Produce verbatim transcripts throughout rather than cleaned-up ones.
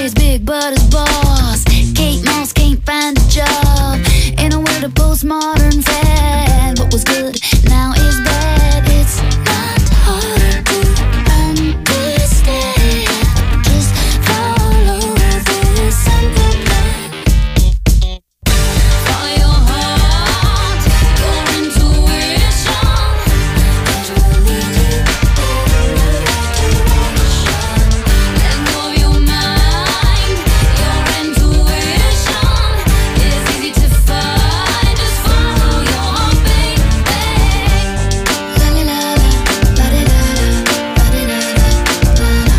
is big but his boss. Kate Moss can't find a job in a world of postmodern fad. What was good now is bad. It's not hard to understand. Just follow this simple plan. Follow your heart, your intuition. It will lead you in the right direction. Let go of your mind, your intuition is easy to find. Just follow your heart, baby. La la la la, la di da da, la di da da, la la.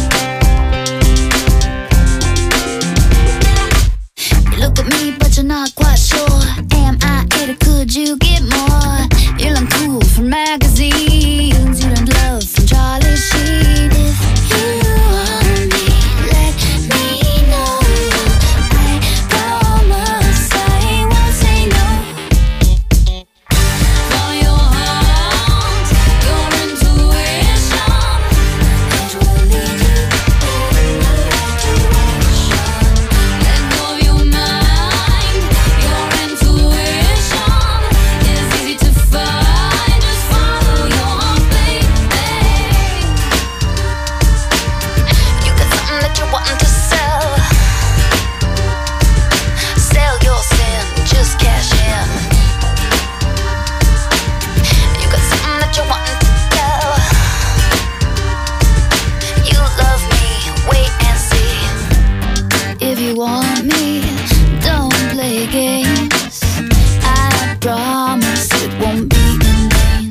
You look at me, but you're not quite sure. Am I it or could you get more? You learn cool from magazines. You learned love from Charlie Sheen. If you want me, let me know. I promise I won't say no. Follow your heart, your intuition. It will lead you in the right direction. Let go of your mind, your intuition is easy to find. Just follow your heart, baby. You got something that you're wanting to sell. Sell your sin, just cash in. You got something that you're wanting to tell. You love me, wait and see. If you want me, don't play games. I promise it won't be in vain.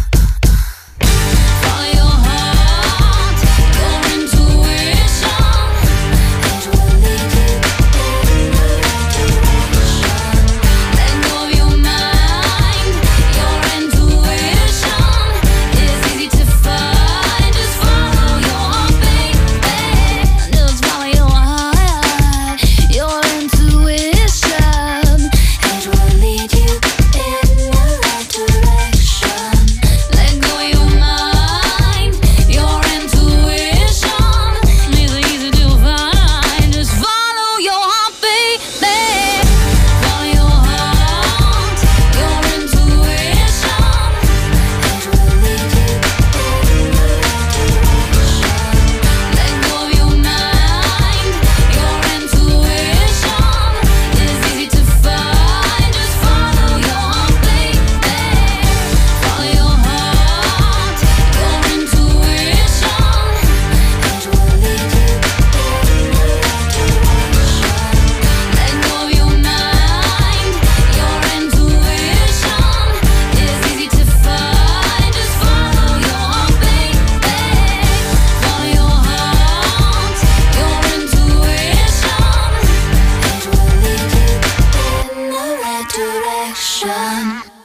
Follow your heart, your intuition. It will lead you in the right direction. Let go of your mind, your intuition is easy to find. Just follow your heart, baby. Just follow your heart, your intuition. It will lead you in the right direction. Let go of your mind, your intuition is easy to find. Just follow your heart, baby. Follow your heart, your intuition. It will lead you in the right direction. Let go of your mind, your intuition is easy to find. Just follow your heart, baby. Follow your heart, your intuition. It will lead you in the right direction. Let go of your mind, your intuition is easy to find. Just follow your heart, baby. Follow your heart, your intuition. It will lead you in the right direction.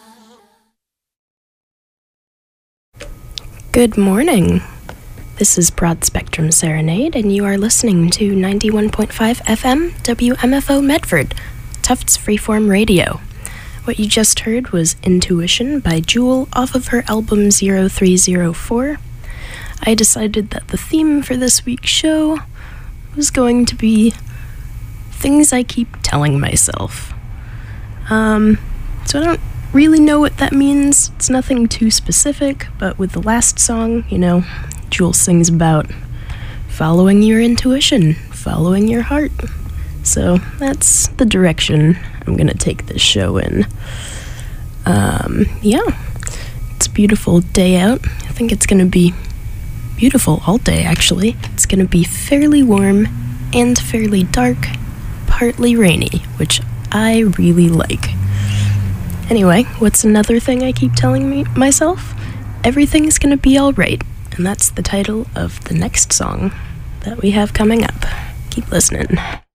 Good morning. This is Broad Spectrum Serenade, and you are listening to ninety-one point five F M W M F O Medford, Tufts Freeform Radio. What you just heard was Intuition by Jewel off of her album zero three zero four. I decided that the theme for this week's show was going to be things I keep telling myself. Um, so I don't really know what that means. It's nothing too specific, but with the last song, you know, Jewel sings about following your intuition, following your heart. So that's the direction I'm gonna take this show in. Um, yeah, it's a beautiful day out. I think it's gonna be beautiful all day, actually. It's gonna be fairly warm and fairly dark, partly rainy, which I really like. Anyway, what's another thing I keep telling me myself? Everything's gonna be alright, and that's the title of the next song that we have coming up. Keep listening.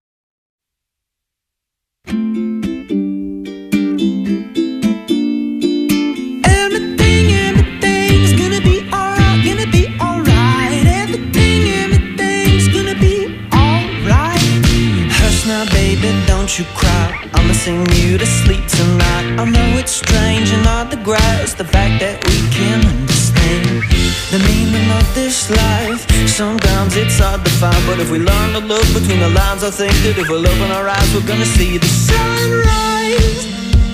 Everything, everything's gonna be alright, gonna be alright. Everything, everything's gonna be alright. Hush now, baby, don't you cry. I'ma sing you to sleep tonight. I know it's strange and not the grass, the fact that we can understand the meaning of this life. Sometimes it's hard to find, but if we learn to look between the lines, I think that if we'll open our eyes, we're gonna see the sunrise.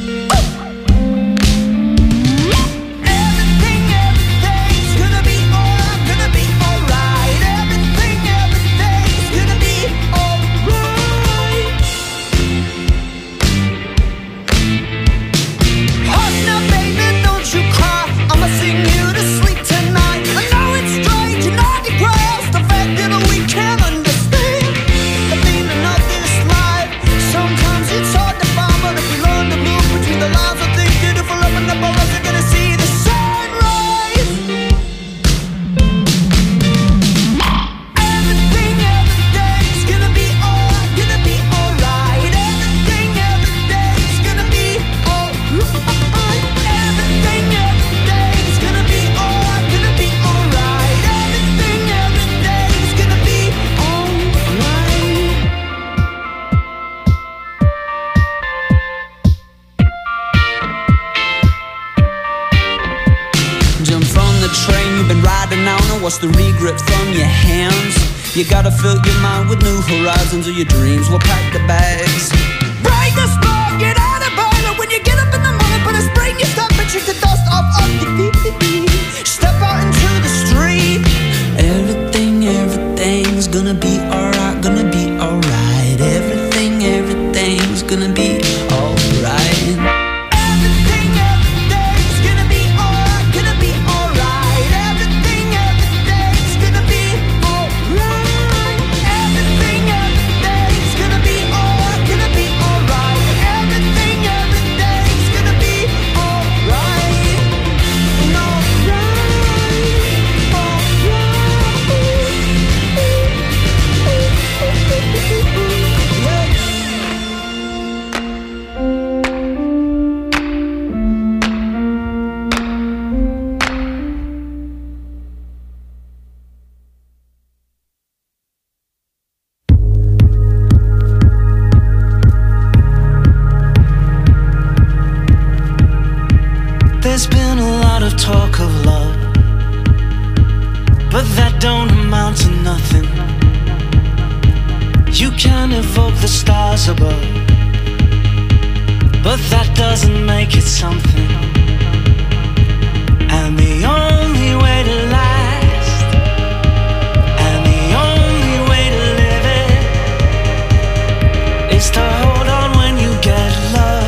What's the regret from your hands? You gotta fill your mind with new horizons, or your dreams will pack the bags. Break the spark, get out of bed. When you get up in the morning, put a spring in your step and shake the dust off of your feet. Step out into the street. Everything, everything's gonna be alright, gonna be alright. Everything, everything's gonna be alright. There's been a lot of talk of love, but that don't amount to nothing. You can evoke the stars above, but that doesn't make it something. And the only way to last, and the only way to live it, is to hold on when you get love.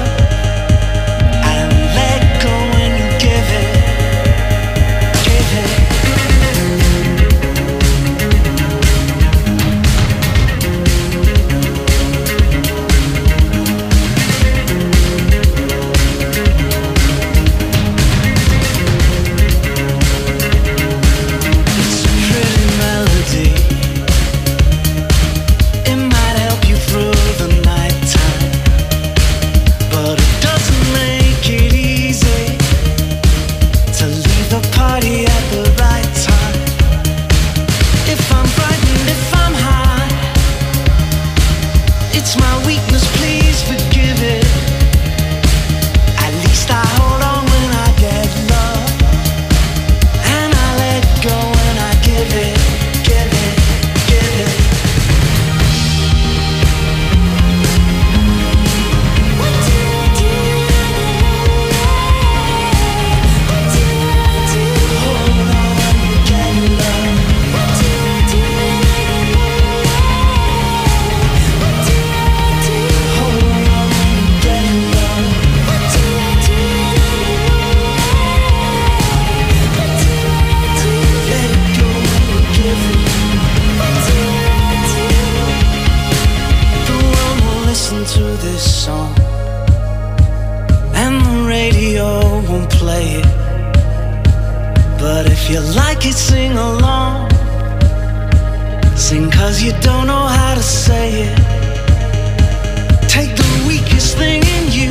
If you like it, sing along. Sing 'cause you don't know how to say it. Take the weakest thing in you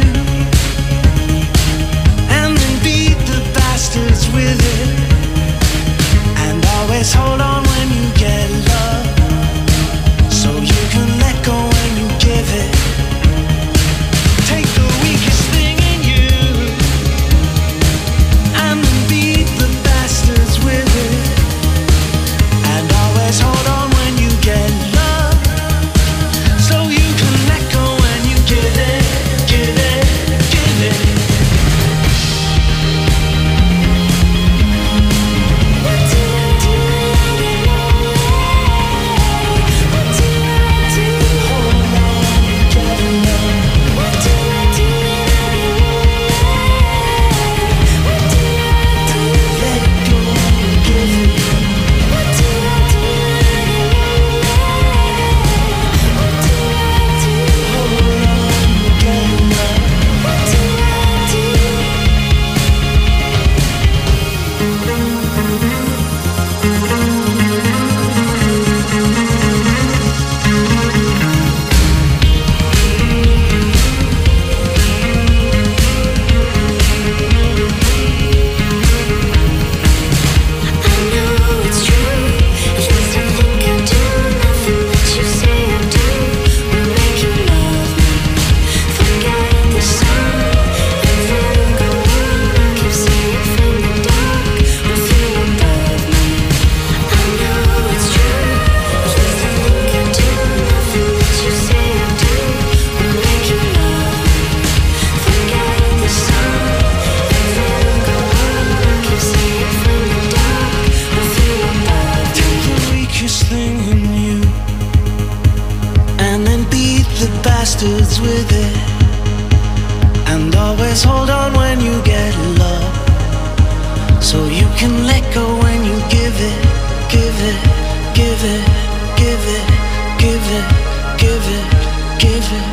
and then beat the bastards with it. And always hold on when you get love, so you can let go when you give it. Take the weakest thing in you and then beat the bastards with it. And always and then beat the bastards with it. And always hold on when you get love, so you can let go when you give it, give it, give it, give it, give it, give it, give it.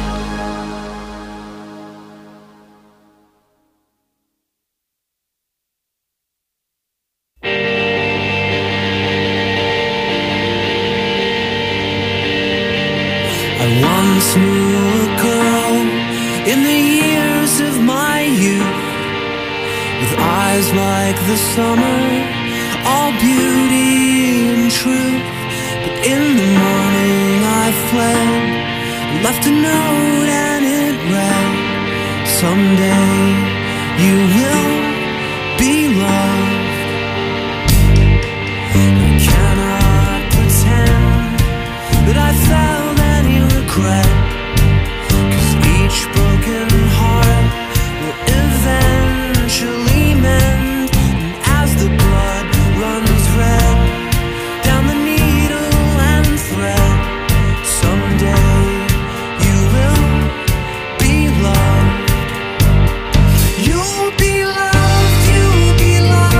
I once knew a girl in the years of my youth, with eyes like the summer, all beauty and truth. But in the morning I fled, left a note and it read, someday you will be loved. I cannot pretend that I felt any regret, 'cause each broken heart will eventually mend. And as the blood runs red down the needle and thread, someday you will be loved. You'll be loved, you'll be loved.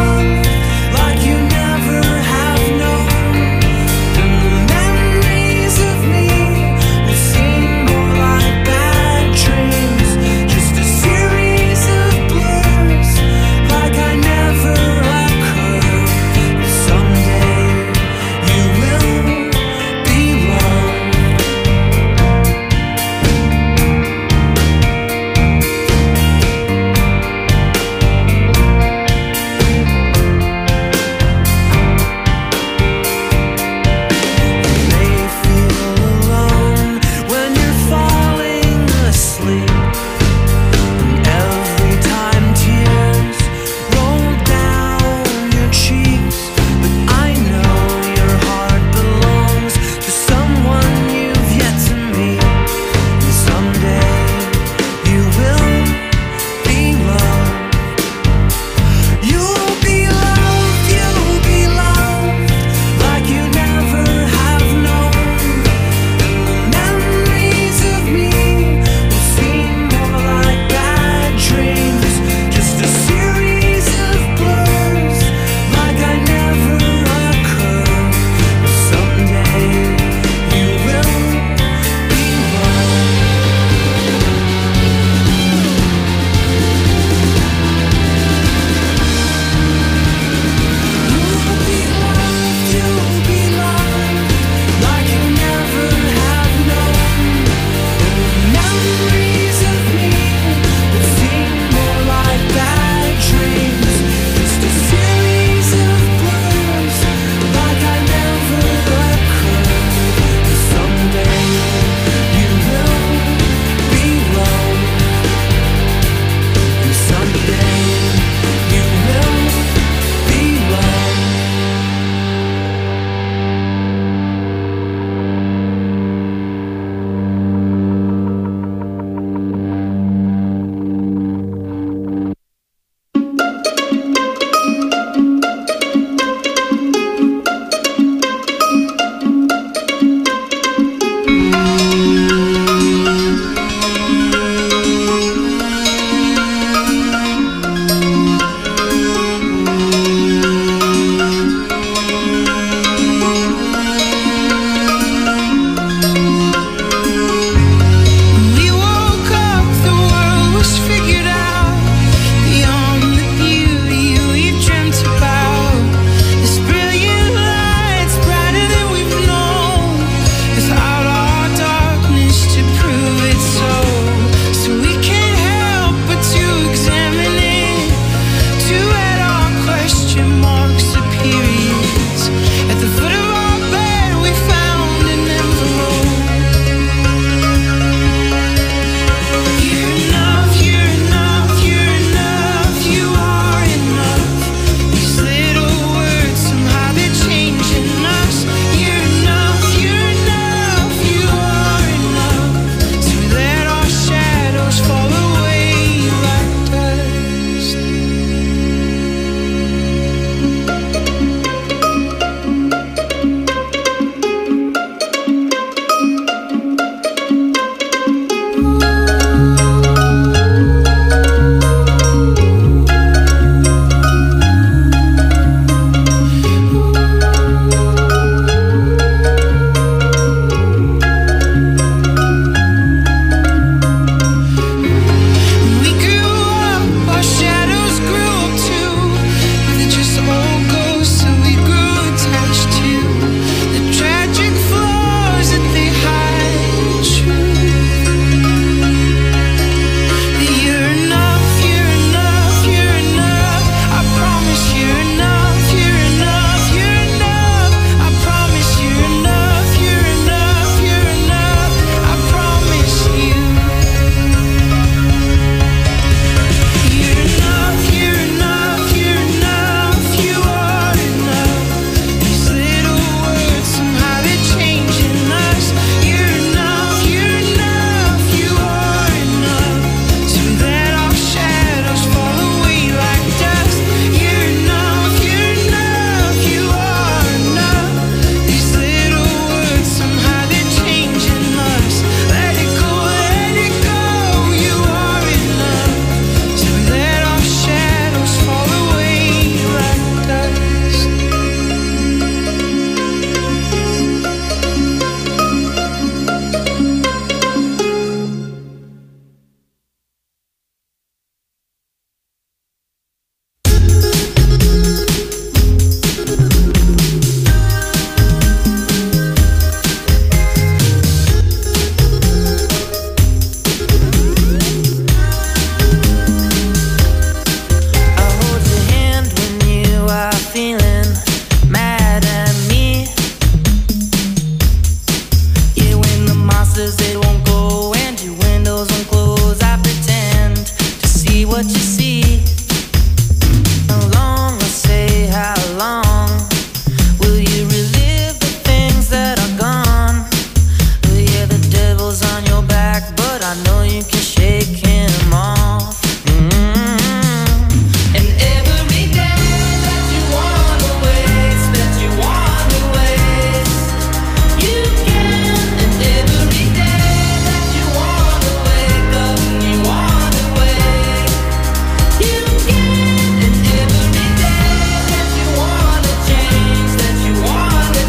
monsters, they won't go, and your windows won't close. I pretend to see what you see. How long, I say, how long will you relive the things that are gone? Oh yeah, the devil's on your back, but I know you can shake him off. Mm-hmm. And every day that you wanna waste, that you wanna waste, you can. And every day that you wanna wake up and you wanna wake, you can. And every day that you wanna change, that you wanna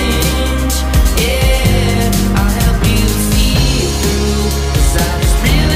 change, yeah, I'll help you see it through. 'Cause I just really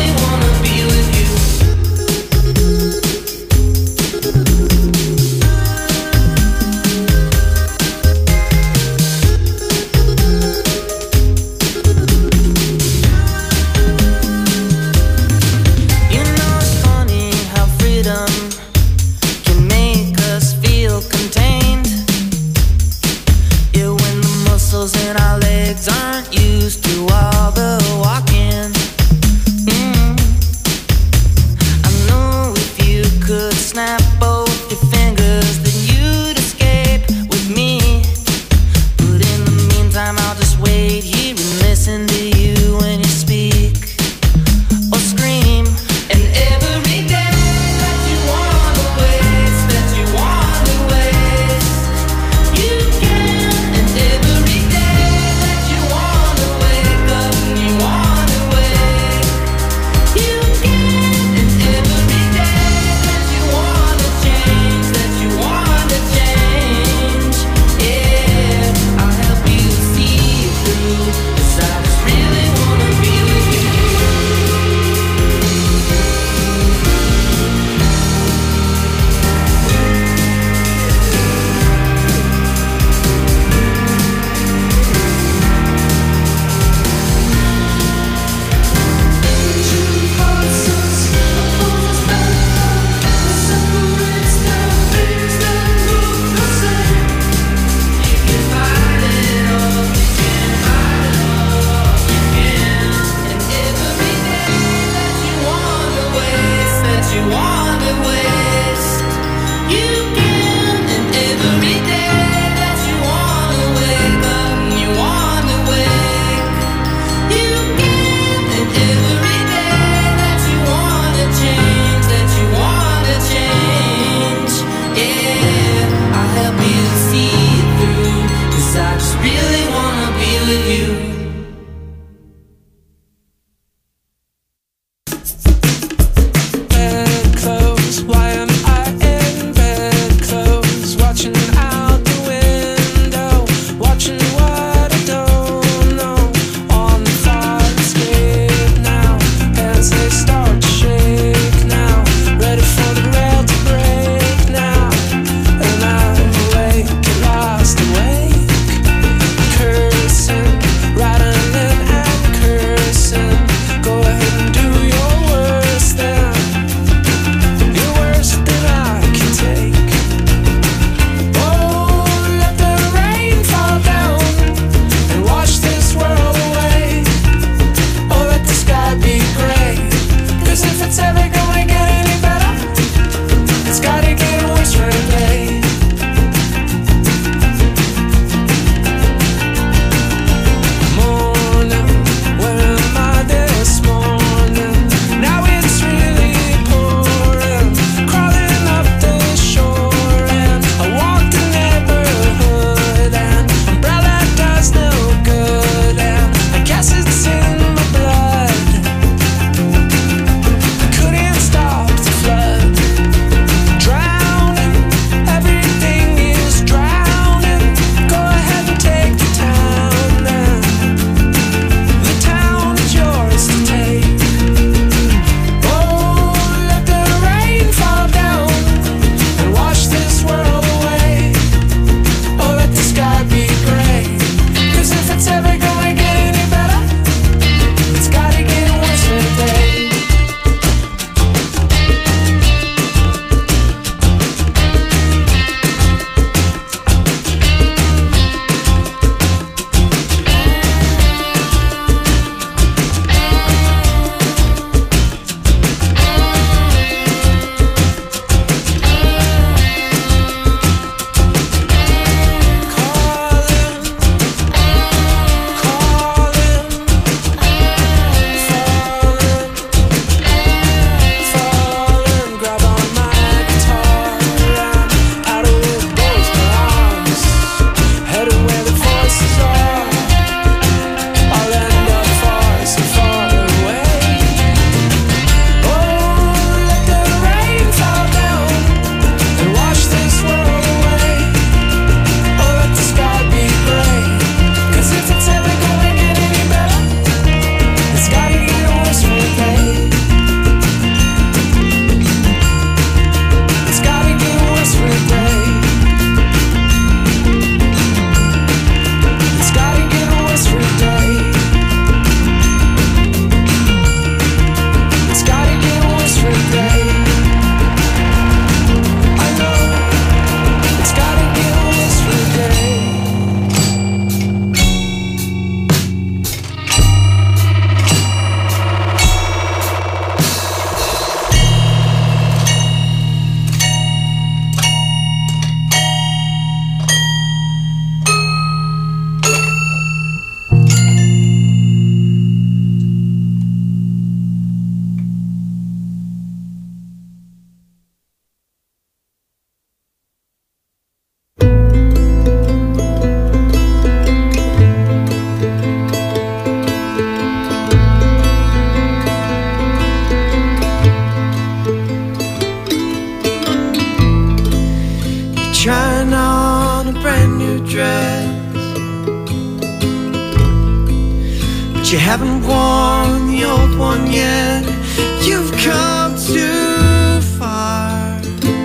but you haven't worn the old one yet. You've come too far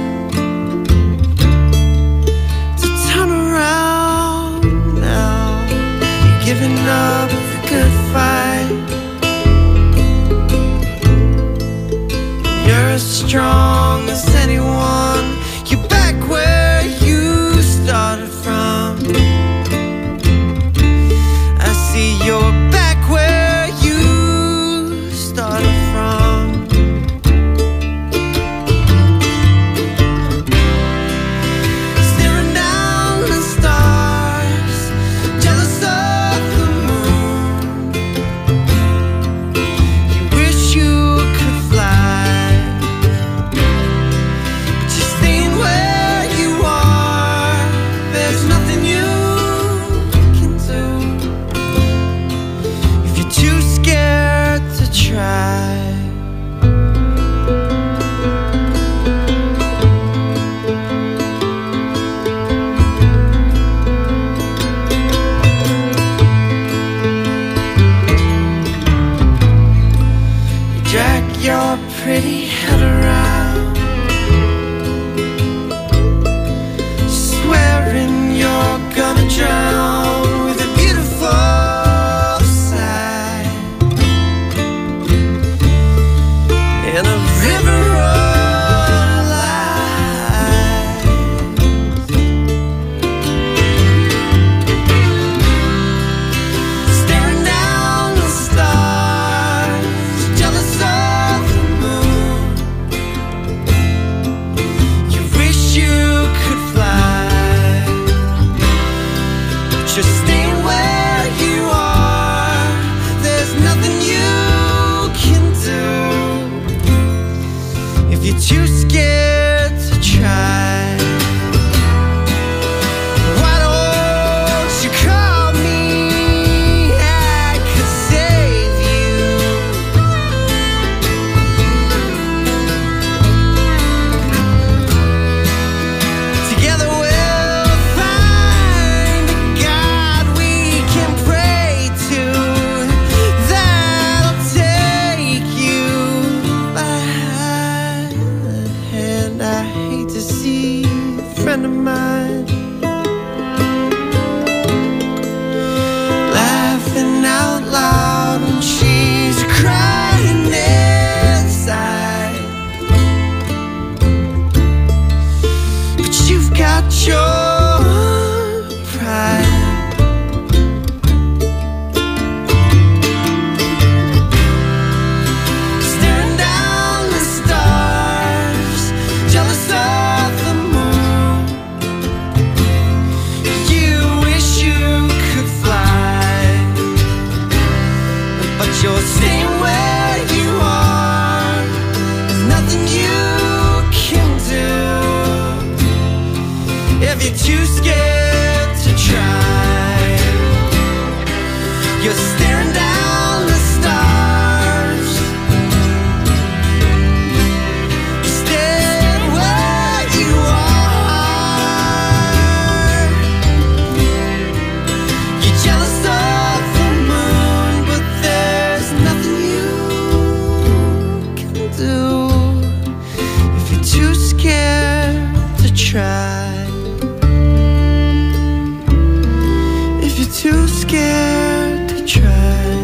to turn around now. You're giving up the good fight. You're as strong as anyone. You're back where you started from. I see you're back where you started from. Staring down the stars, jealous of the moon. You wish you could fly, but you're staying where you are. There's nothing you can do if you're too scared to try. You drag your pretty head around, swearing you're gonna drown with a beautiful sigh in a river of lies. Staring down the stars, jealous of the moon. You wish you could fly, but you're staying where you are. There's nothing you can do if you're too scared to try. Why don't you call me? I could save you. Together we'll find a God we can pray to that'll take you by the hand. I hate to see a friend of mine laughing out loud when she's crying inside. But you've got your pride. Staring down the stars, jealous of the moon. You wish you could fly, but you're staying where you are. There's nothing you can do if you're too scared to try. You're staring down the stars, you're staying where you are. You're jealous of the moon, but there's nothing you can do if you're too scared to try. If you're too scared to try.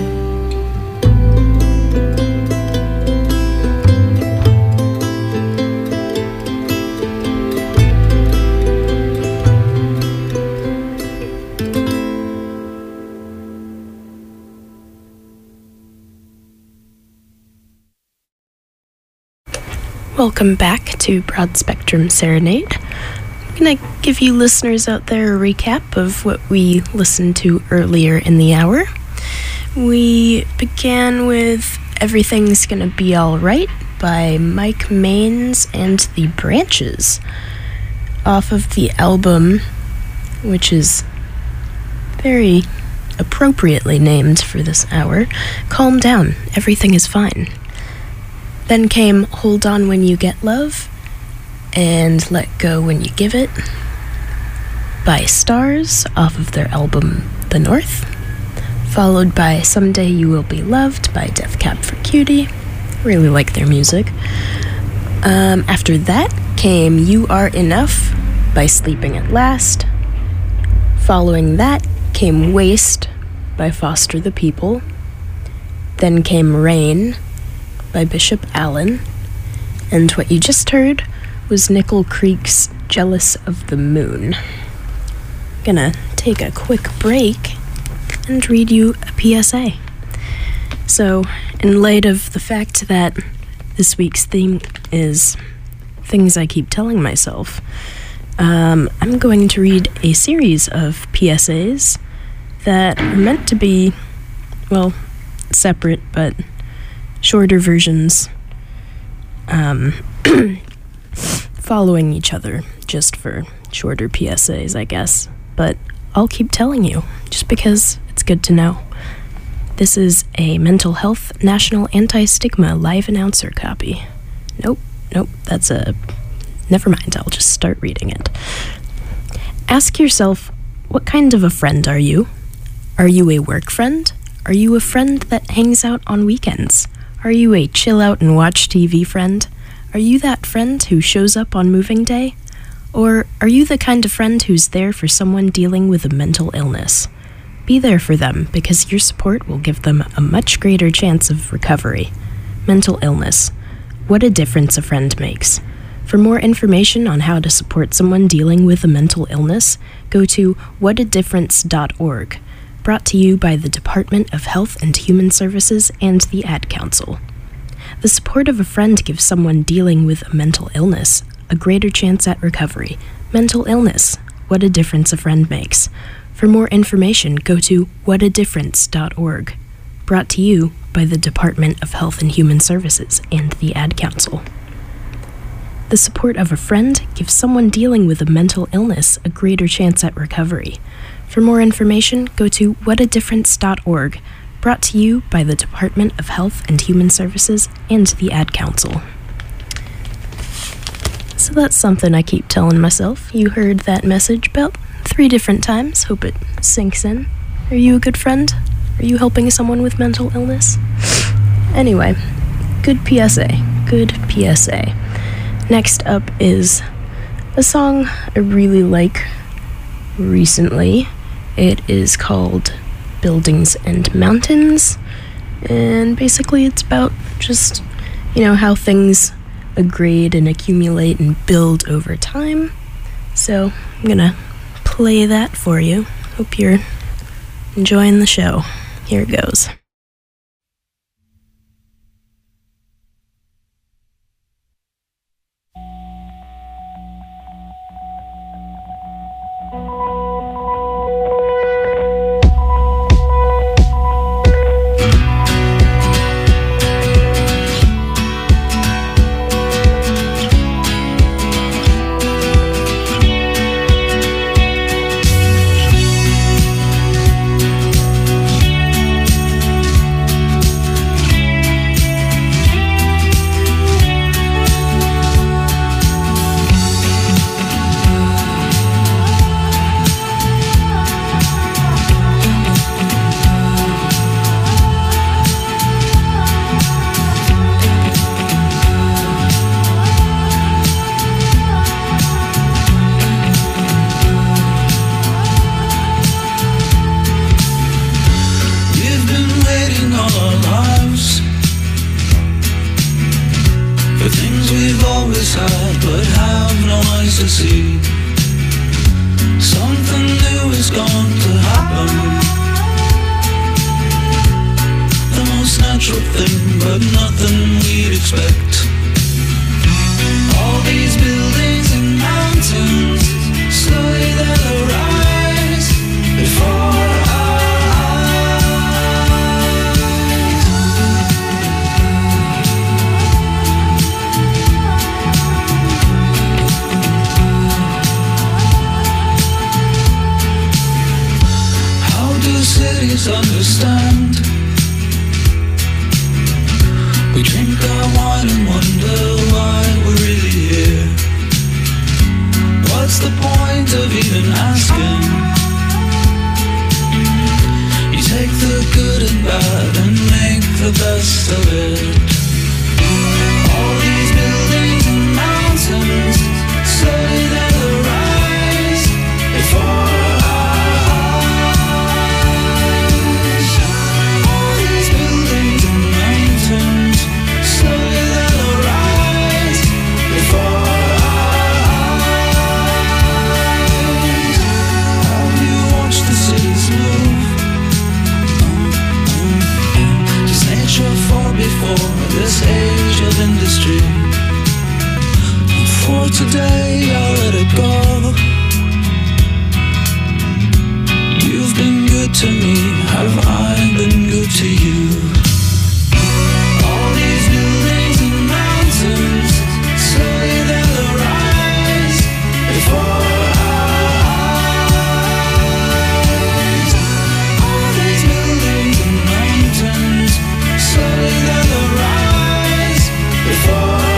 Welcome back to Broad Spectrum Serenade. I'm going to give you listeners out there a recap of what we listened to earlier in the hour. We began with Everything's Gonna Be Alright by Mike Maines and the Branches, off of the album, which is very appropriately named for this hour, Calm Down, Everything Is Fine. Then came Hold On When You Get Love and Let Go When You Give It by Stars off of their album The North, followed by Someday You Will Be Loved by Death Cab for Cutie. Really like their music. Um, after that came You Are Enough by Sleeping at Last. Following that came Waste by Foster the People. Then came Rain by Bishop Allen. And what you just heard was Nickel Creek's Jealous of the Moon. I'm gonna take a quick break and read you a P S A. So, in light of the fact that this week's theme is things I keep telling myself, um, I'm going to read a series of P S As that are meant to be, well, separate but shorter versions, um, following each other, just for shorter P S As, I guess. But I'll keep telling you, just because it's good to know. This is a Mental Health National Anti-Stigma live announcer copy. Nope, nope, that's a... Never mind, I'll just start reading it. Ask yourself, what kind of a friend are you? Are you a work friend? Are you a friend that hangs out on weekends? Are you a chill out and watch T V friend? Are you that friend who shows up on moving day? Or are you the kind of friend who's there for someone dealing with a mental illness? Be there for them, because your support will give them a much greater chance of recovery. Mental illness. What a difference a friend makes. For more information on how to support someone dealing with a mental illness, go to what a difference dot org. Brought to you by the Department of Health and Human Services and the Ad Council. The support of a friend gives someone dealing with a mental illness a greater chance at recovery. Mental illness. What a difference a friend makes. For more information, go to what a difference dot org. Brought to you by the Department of Health and Human Services and the Ad Council. The support of a friend gives someone dealing with a mental illness a greater chance at recovery. For more information, go to what a difference dot org. Brought to you by the Department of Health and Human Services and the Ad Council. So that's something I keep telling myself. You heard that message about three different times. Hope it sinks in. Are you a good friend? Are you helping someone with mental illness? Anyway, good P S A. Good P S A. Next up is a song I really like recently. It is called Buildings and Mountains. And basically it's about just, you know, how things grade and accumulate and build over time. So I'm gonna play that for you. Hope you're enjoying the show. Here it goes. Understand. We drink our wine and wonder why we're really here. What's the point of even asking? You take the bad and make the best of it. All these buildings and mountains, slowly they'll arise before our eyes. All these buildings and mountains, slowly they'll arise before our eyes. Have you watched the cities move? Does nature fall before this age of industry? For today I'll let it go. You've been good to me, have I been good to you? All these buildings and mountains, slowly they'll arise before our eyes. All these buildings and mountains, slowly they'll arise before our eyes.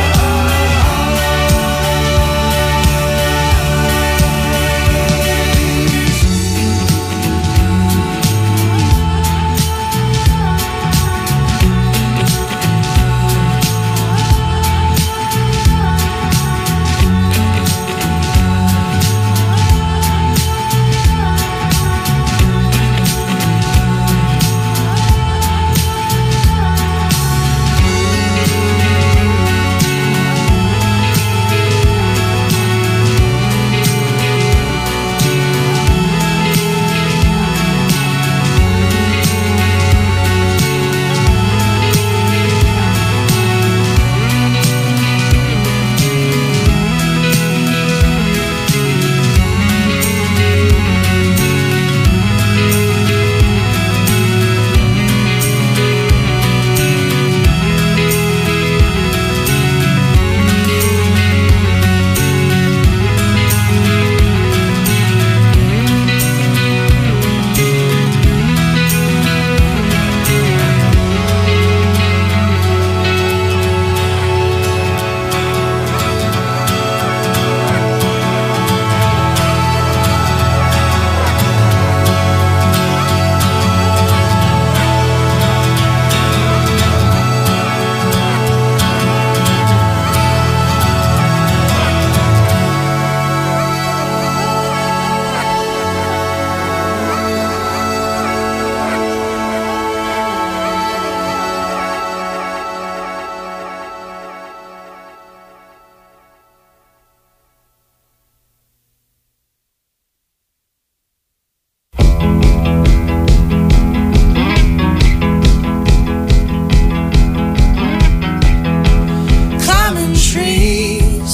Climbing trees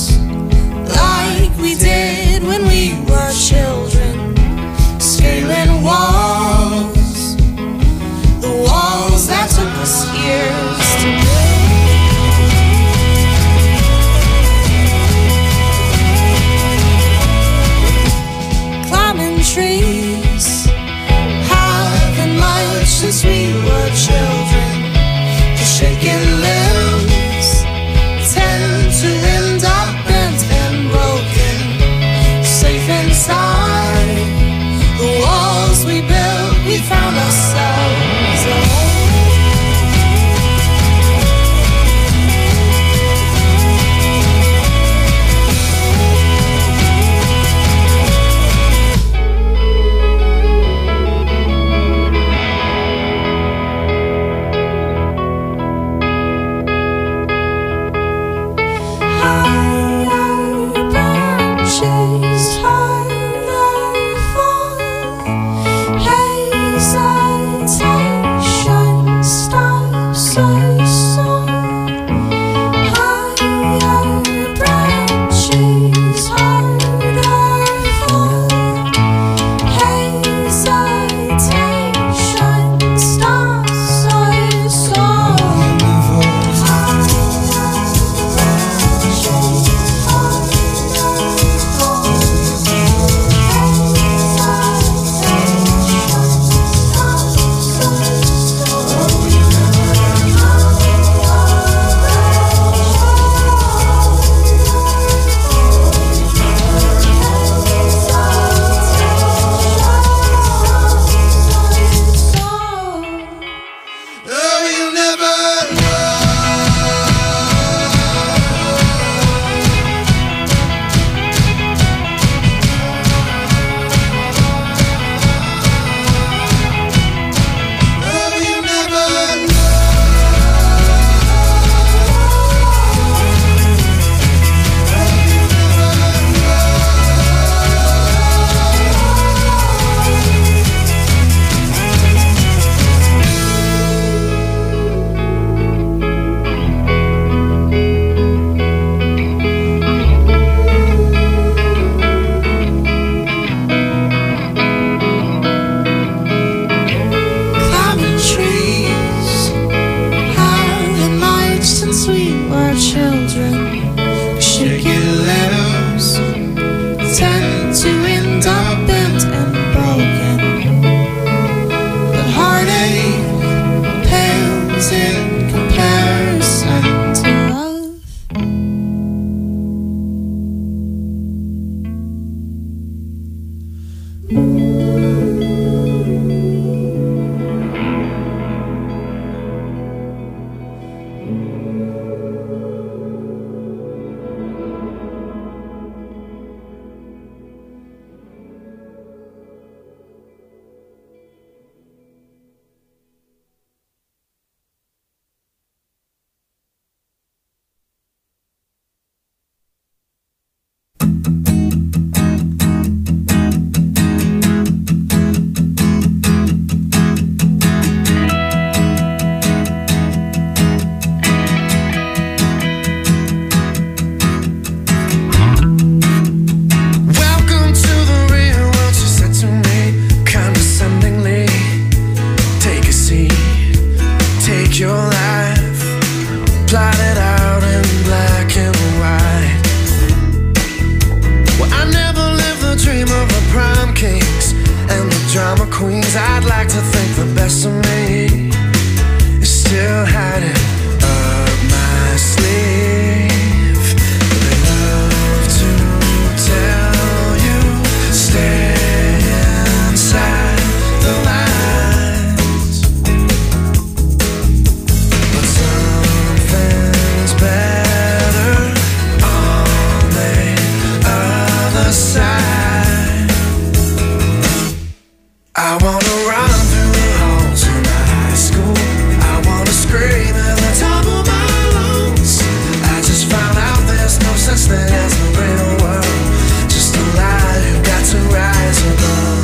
like we did when we were children, scaling walls, the walls that took us years to build. Climbing trees, haven't much since we were children, the shaking limbs tend to end up bent and broken. Safe inside the walls we built, we found ourselves alone. plotted out in black and white. Well, I never lived the dream of the prom kings and the drama queens. I'd like to think the best of me is still hiding up my sleeve. They love to tell you stay inside the lines, but something's better on the other side. I wanna run through the halls in high school. I wanna scream at the top of my lungs. I just found out there's no such thing as the real world, just a lie you got to rise above.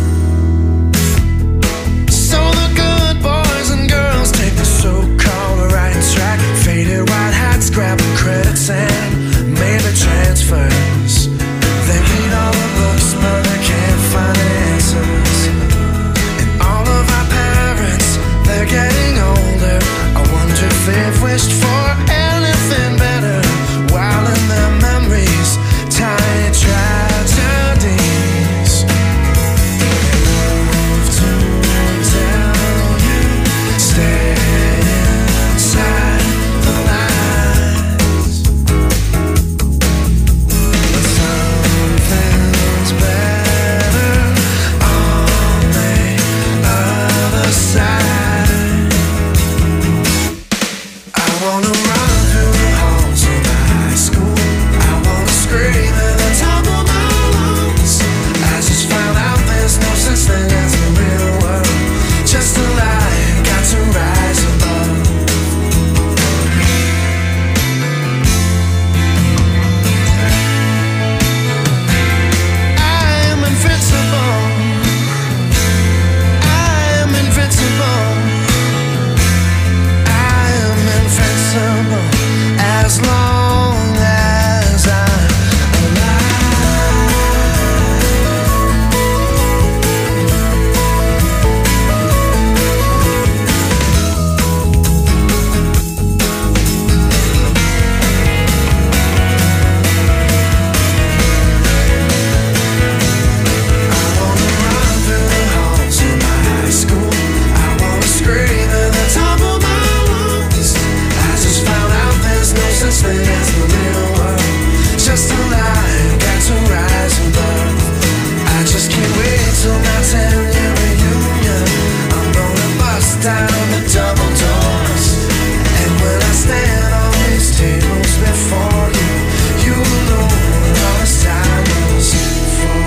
So the good boys and girls take the so-called right track. Faded white hats, grabbing credits and maybe transfers. They read all the books but they can't find answers. And all of our parents, they're getting older. I wonder if they've wished for anything better, while in their memories, tiny tragedies. They love to tell you stay inside the lines, but something's better on the other side. I wanna run through the halls of high school. I wanna scream at the top of my lungs. I just found out there's no such thing as the real world, just a lie, got to rise above. I am invincible. I am invincible. I am invincible as long as I'm alive. I wanna run through the halls of my high school. I wanna scream at the top of my lungs. I just found out there's no such thing as the real world, just a lie, got to rise above. I just can't wait till my ten-year reunion. I'm gonna bust down the double doors, and when I stand on these tables before you, you will know what all this time was for.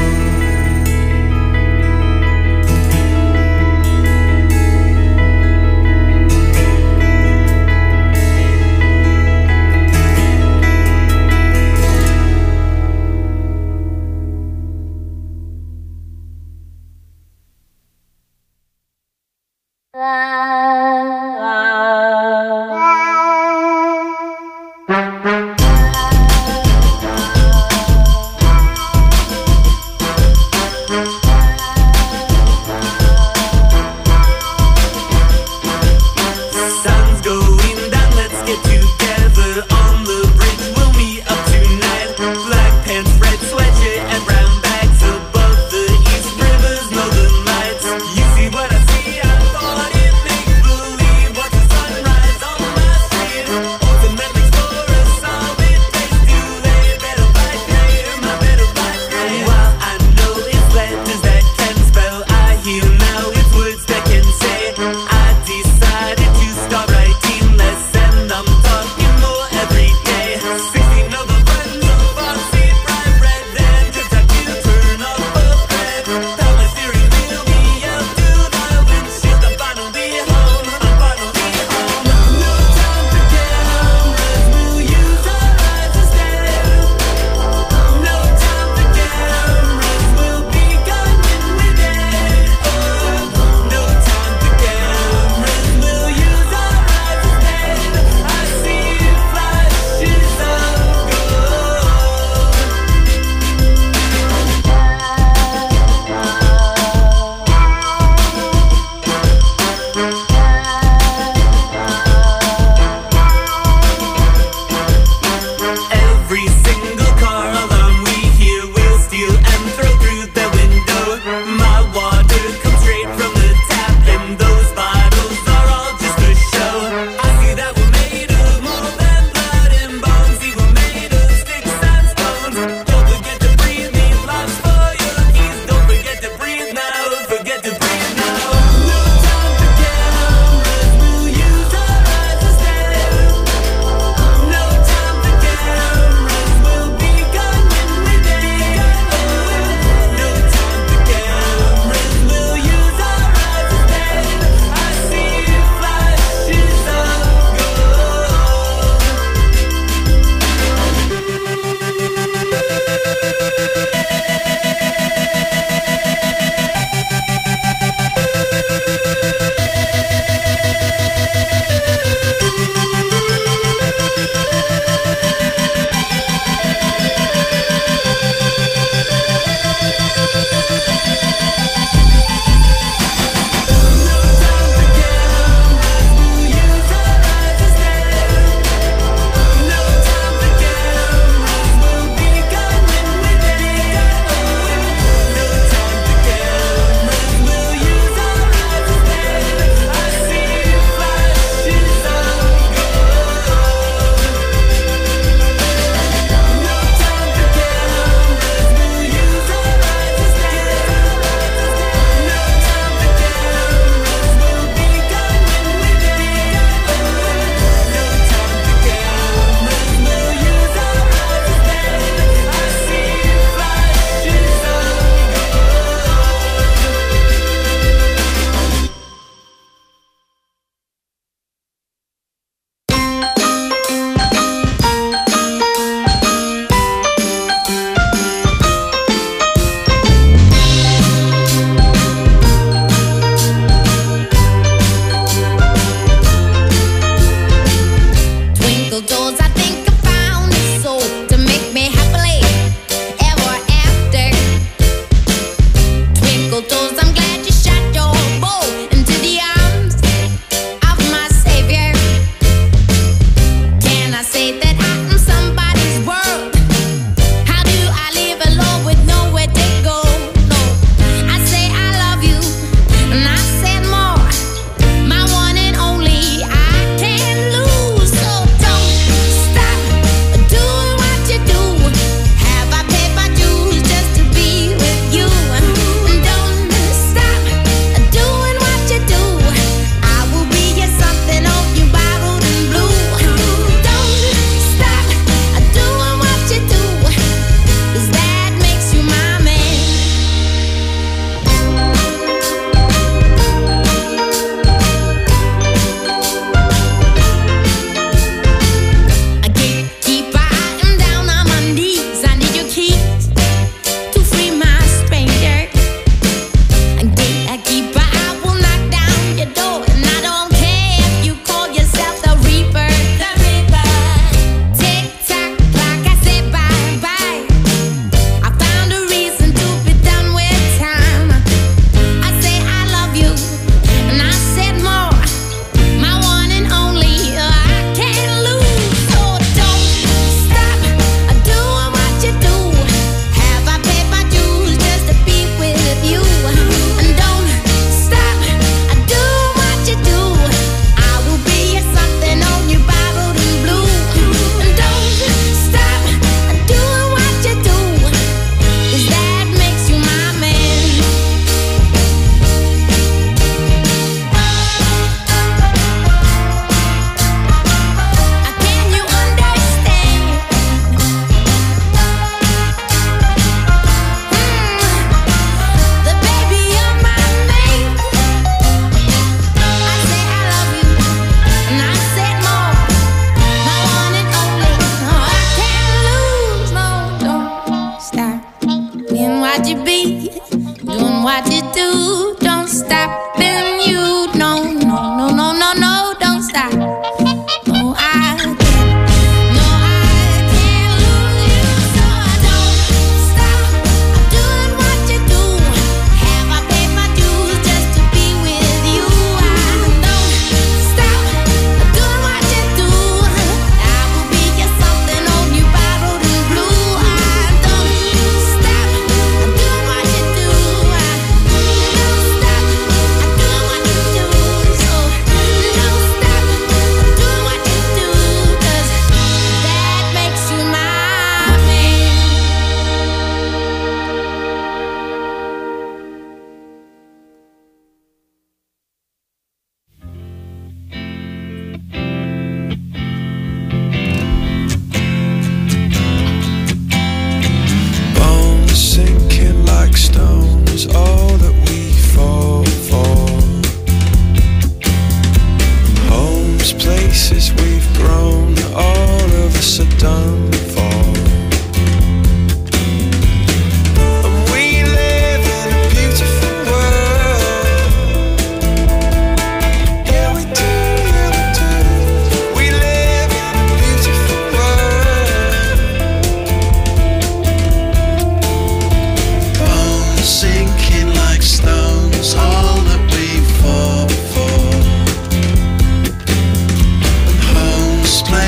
Sun's going down, let's get together on the bridge. We'll meet up tonight. Black pants, red sweatshirt, and brown bags above the East River's northern lights. You see what I see? I thought it make believe. Watch the sunrise on my street. Ultimate explorer, solid place to lay. Better black gray, my better black gray. While I know it's letters that can spell, I hear now it's words that can say. I decided to start writing less, and I'm talking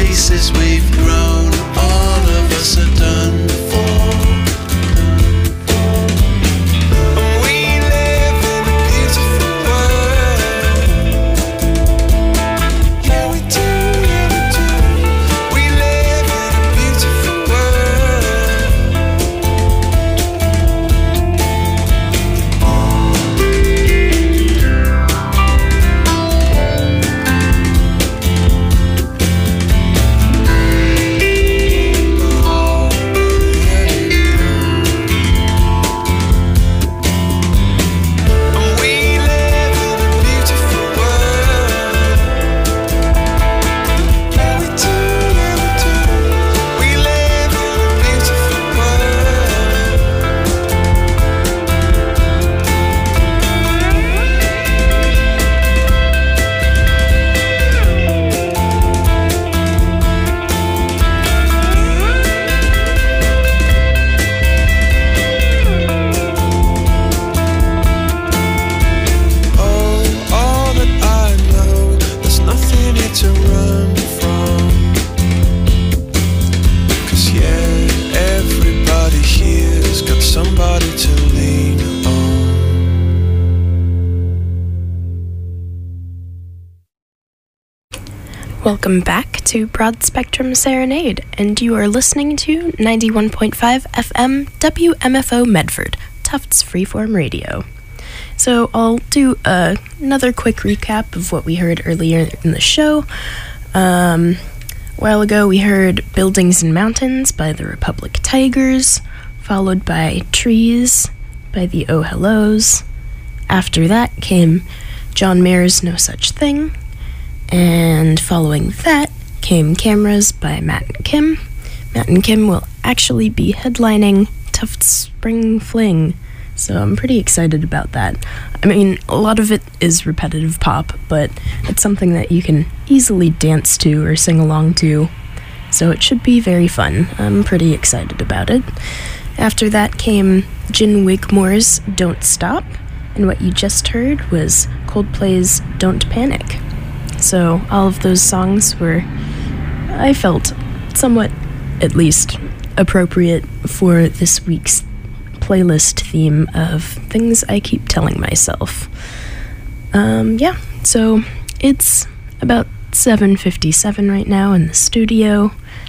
places we've grown, all of us are done for. Welcome back to Broad Spectrum Serenade, and you are listening to ninety-one point five F M W M F O Medford, Tufts Freeform Radio. So I'll do uh, another quick recap of what we heard earlier in the show. Um, a while ago we heard Buildings and Mountains by the Republic Tigers, followed by Trees by the Oh Hellos. After that came John Mayer's No Such Thing. And following that came Cameras by Matt and Kim. Matt and Kim will actually be headlining Tufts Spring Fling, so I'm pretty excited about that. I mean, a lot of it is repetitive pop, but it's something that you can easily dance to or sing along to, so it should be very fun. I'm pretty excited about it. After that came Gin Wigmore's Don't Stop, and what you just heard was Coldplay's Don't Panic. So all of those songs were, I felt, somewhat, at least, appropriate for this week's playlist theme of things I keep telling myself. Um, yeah, so it's about seven fifty-seven right now in the studio,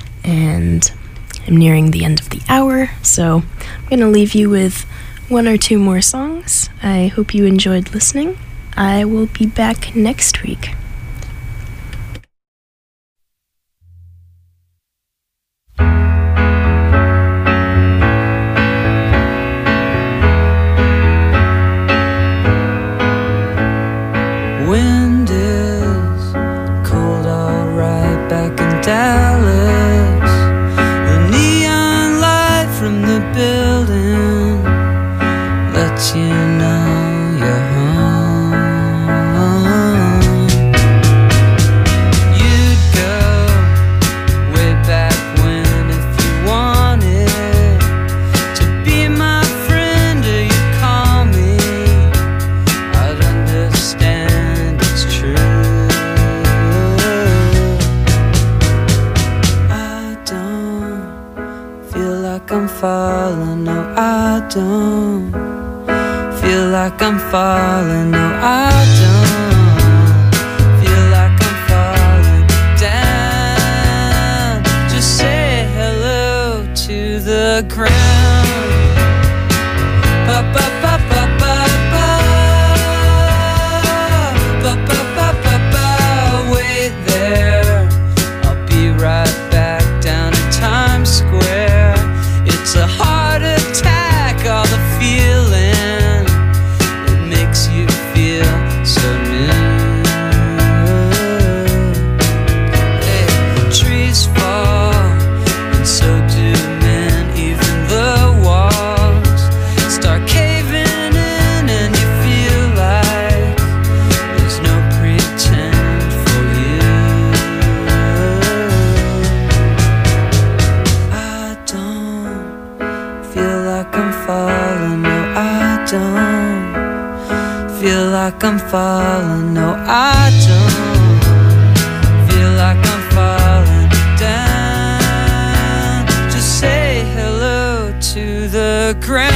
and I'm nearing the end of the hour, so I'm going to leave you with one or two more songs. I hope you enjoyed listening. I will be back next week. Wind is cold, alright, back in Dallas. The neon light from the building lets you know you're home. You'd go way back when if you wanted to be my friend or you call me, I'd understand. I'm falling, no I don't feel like I'm falling, no I don't feel like I'm falling down. Just say hello to the ground. Ba ba ba ba ba ba ba ba ba ba ba. Wait there, I'll be right back down in Times Square. It's a heart attack, all the feeling it makes you feel so new. Hey, trees fall, and so do men. Even the walls start caving in, and you feel like there's no pretend for you. I don't feel like I'm falling, no I don't feel like I'm falling, no I don't feel like I'm falling ground.